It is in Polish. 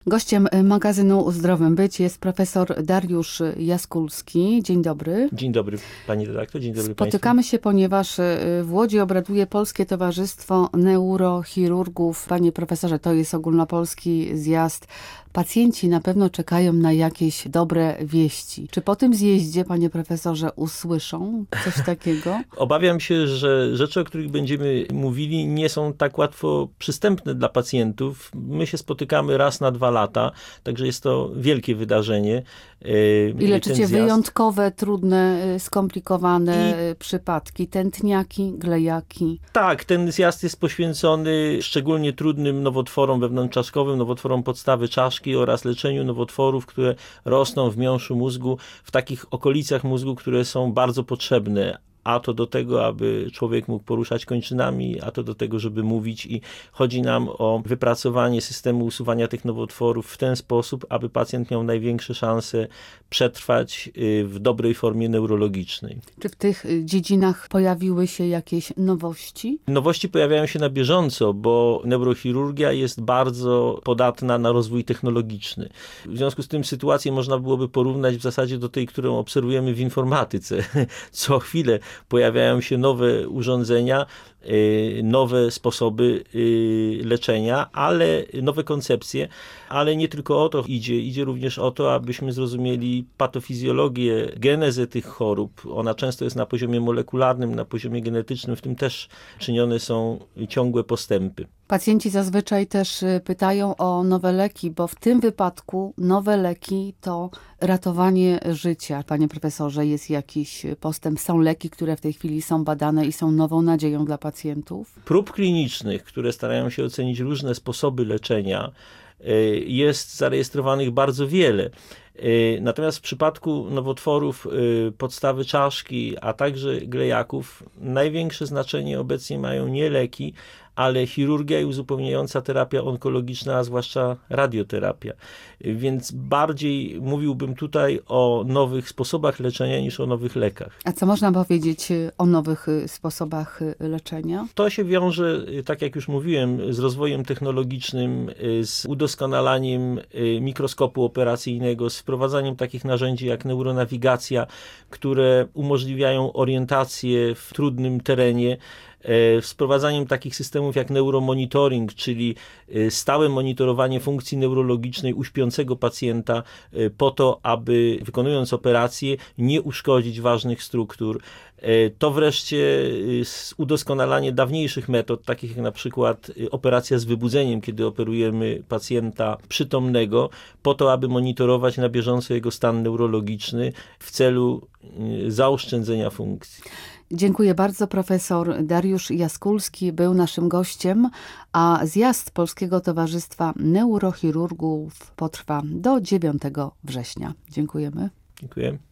Gościem magazynu O Zdrowym Być jest profesor Dariusz Jaskulski. Dzień dobry. Dzień dobry pani redaktor, dzień dobry Spotykamy państwu. się, ponieważ w Łodzi obraduje Polskie Towarzystwo Neurochirurgów. Panie profesorze, to jest ogólnopolski zjazd. Pacjenci na pewno czekają na jakieś dobre wieści. Czy po tym zjeździe, panie profesorze, usłyszą coś takiego? Obawiam się, że rzeczy, o których będziemy mówili, nie są tak łatwo przystępne dla pacjentów. My się spotykamy raz na 2 lata, także jest to wielkie wydarzenie. I leczycie wyjątkowe, trudne, skomplikowane przypadki, tętniaki, glejaki. Tak, ten zjazd jest poświęcony szczególnie trudnym nowotworom wewnątrzczaszkowym, nowotworom podstawy czaszki oraz leczeniu nowotworów, które rosną w miąższu mózgu, w takich okolicach mózgu, które są bardzo potrzebne. A to do tego, aby człowiek mógł poruszać kończynami, a to do tego, żeby mówić, i chodzi nam o wypracowanie systemu usuwania tych nowotworów w ten sposób, aby pacjent miał największe szanse przetrwać w dobrej formie neurologicznej. Czy w tych dziedzinach pojawiły się jakieś nowości? Nowości pojawiają się na bieżąco, bo neurochirurgia jest bardzo podatna na rozwój technologiczny. W związku z tym sytuację można byłoby porównać w zasadzie do tej, którą obserwujemy w informatyce. Co chwilę pojawiają się nowe urządzenia, nowe sposoby leczenia, ale nowe koncepcje, ale nie tylko o to idzie. Idzie również o to, abyśmy zrozumieli patofizjologię, genezę tych chorób. Ona często jest na poziomie molekularnym, na poziomie genetycznym, w tym też czynione są ciągłe postępy. Pacjenci zazwyczaj też pytają o nowe leki, bo w tym wypadku nowe leki to ratowanie życia. Panie profesorze, jest jakiś postęp? Są leki, które w tej chwili są badane i są nową nadzieją dla pacjentów? Prób klinicznych, które starają się ocenić różne sposoby leczenia, jest zarejestrowanych bardzo wiele. Natomiast w przypadku nowotworów podstawy czaszki, a także glejaków, największe znaczenie obecnie mają nie leki, ale chirurgia i uzupełniająca terapia onkologiczna, a zwłaszcza radioterapia. Więc bardziej mówiłbym tutaj o nowych sposobach leczenia niż o nowych lekach. A co można powiedzieć o nowych sposobach leczenia? To się wiąże, tak jak już mówiłem, z rozwojem technologicznym, z udoskonalaniem mikroskopu operacyjnego, z wprowadzaniem takich narzędzi jak neuronawigacja, które umożliwiają orientację w trudnym terenie, z wprowadzaniem takich systemów jak neuromonitoring, czyli stałe monitorowanie funkcji neurologicznej u śpiącego pacjenta po to, aby wykonując operację nie uszkodzić ważnych struktur. To wreszcie udoskonalanie dawniejszych metod, takich jak na przykład operacja z wybudzeniem, kiedy operujemy pacjenta przytomnego, po to, aby monitorować na bieżąco jego stan neurologiczny w celu zaoszczędzenia funkcji. Dziękuję bardzo. Profesor Dariusz Jaskulski był naszym gościem, a zjazd Polskiego Towarzystwa Neurochirurgów potrwa do 9 września. Dziękujemy. Dziękuję.